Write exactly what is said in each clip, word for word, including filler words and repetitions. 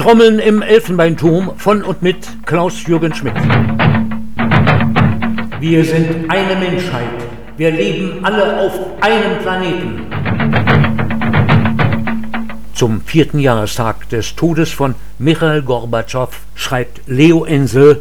Trommeln im Elfenbeinturm von und mit Klaus-Jürgen Schmidt. Wir sind eine Menschheit. Wir leben alle auf einem Planeten. Zum vierten Jahrestag des Todes von Michail Gorbatschow schreibt Leo Enzel: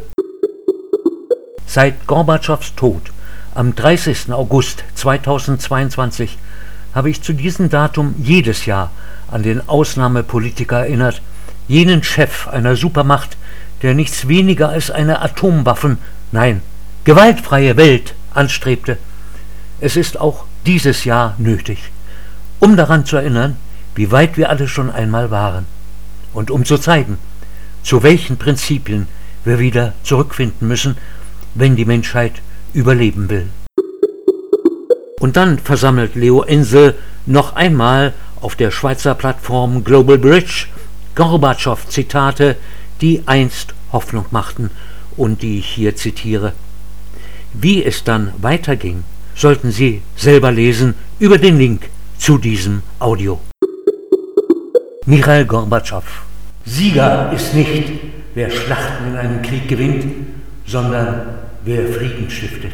Seit Gorbatschows Tod am dreißigsten August zweitausendzweiundzwanzig habe ich zu diesem Datum jedes Jahr an den Ausnahmepolitiker erinnert, jenen Chef einer Supermacht, der nichts weniger als eine Atomwaffen, nein, gewaltfreie Welt anstrebte. Es ist auch dieses Jahr nötig, um daran zu erinnern, wie weit wir alle schon einmal waren und um zu zeigen, zu welchen Prinzipien wir wieder zurückfinden müssen, wenn die Menschheit überleben will. Und dann versammelt Leo Enzel noch einmal auf der Schweizer Plattform Global Bridge Gorbatschow-Zitate, die einst Hoffnung machten und die ich hier zitiere. Wie es dann weiterging, sollten Sie selber lesen über den Link zu diesem Audio. Michail Gorbatschow: Sieger ist nicht, wer Schlachten in einem Krieg gewinnt, sondern wer Frieden stiftet.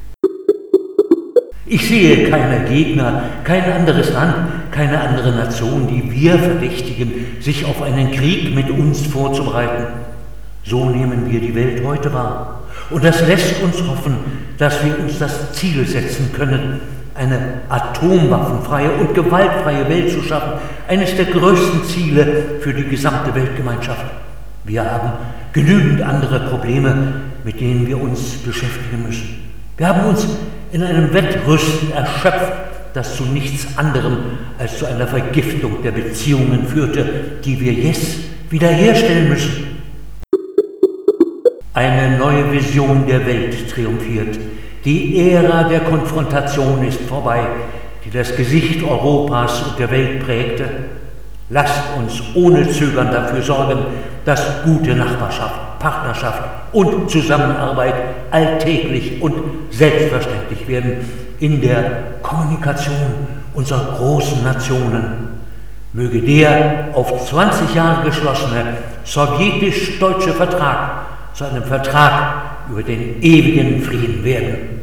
Ich sehe keine Gegner, kein anderes Land, keine andere Nation, die wir verdächtigen, sich auf einen Krieg mit uns vorzubereiten. So nehmen wir die Welt heute wahr. Und das lässt uns hoffen, dass wir uns das Ziel setzen können, eine atomwaffenfreie und gewaltfreie Welt zu schaffen, eines der größten Ziele für die gesamte Weltgemeinschaft. Wir haben genügend andere Probleme, mit denen wir uns beschäftigen müssen. Wir haben uns in einem Wettrüsten erschöpft, das zu nichts anderem als zu einer Vergiftung der Beziehungen führte, die wir jetzt wiederherstellen müssen. Eine neue Vision der Welt triumphiert. Die Ära der Konfrontation ist vorbei, die das Gesicht Europas und der Welt prägte. Lasst uns ohne Zögern dafür sorgen, dass gute Nachbarschaft, Partnerschaft und Zusammenarbeit alltäglich und selbstverständlich werden in der Kommunikation unserer großen Nationen. Möge der auf zwanzig Jahre geschlossene sowjetisch-deutsche Vertrag zu einem Vertrag über den ewigen Frieden werden.